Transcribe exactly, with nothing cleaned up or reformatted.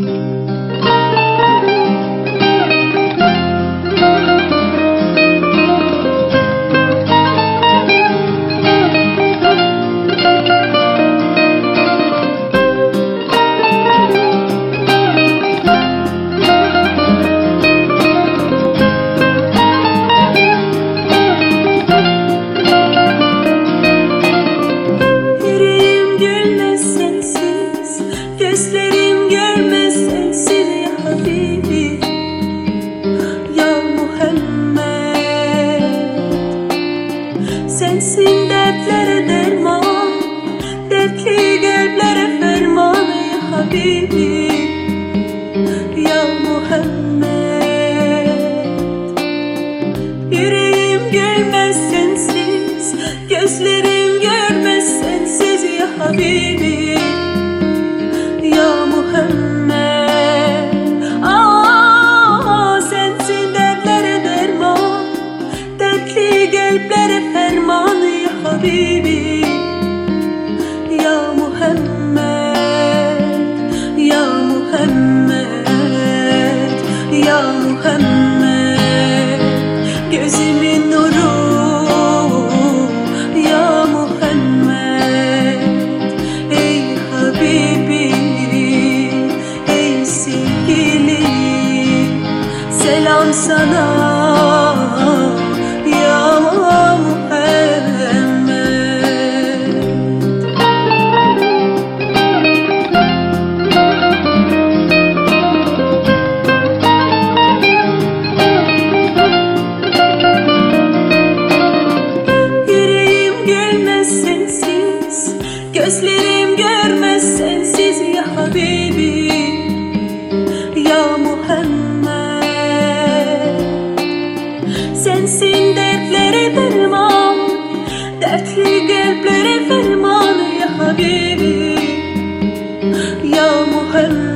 Gözlerim görmez sensiz ya Habibi, ya Muhammed. Sensin dertlere derman, dertli kalplere ferman ya Habibi, ya Muhammed. Yüreğim görmez sensiz, gözlerim görmez sensiz ya Habibi, ya Muhammed. Aa, sensin dertlere derman, dertli kalplere ferman ya Habibi, ya Muhammed, ya Muhammed, ya Muhammed. Gözümün nuru ya Muhammed, ey Habibi, selam sana ya Muhammed. Yüreğim görmez sensiz, gözlerim görmez sensiz ya Habibi, ya Muhammed. Sensin dertlere derman, dertli kalplere ferman ya Habibi, ya Muhammed.